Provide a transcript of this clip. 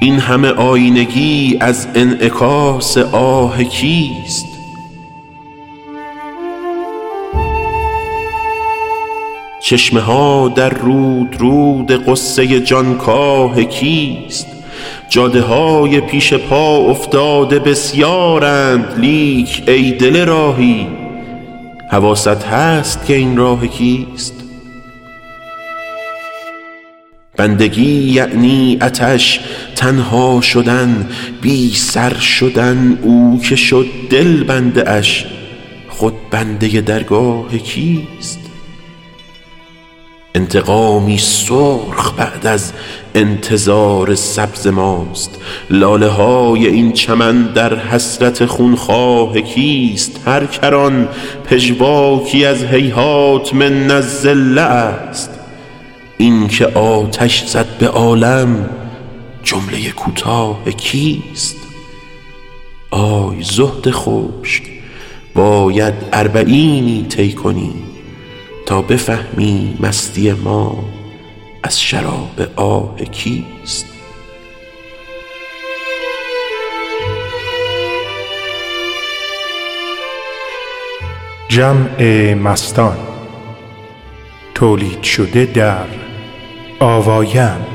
این همه آینگی از انعکاس آه کیست؟ چشمه ها در رود رود قصه جانکاه کیست؟ جاده های پیش پا افتاده بسیارند، لیک ای دل راهی حواست هست که این راه کیست؟ بندگی یعنی آتش تنها شدن، بی سر شدن، او که شد دل بنده اش خود بنده درگاه کیست؟ انتقامی سرخ بعد از انتظار سبز ماست، لاله های این چمن در حسرت خونخواه کیست؟ هر کران پژواکی از هیهات من الظل است، این که آتش زد به عالم جمله کوتاه کیست؟ آی زهد خشک باید اربعینی طی کنی تا بفهمی مستی ما از شراب آه کیست؟ جمع مستان تولید شده در آواین.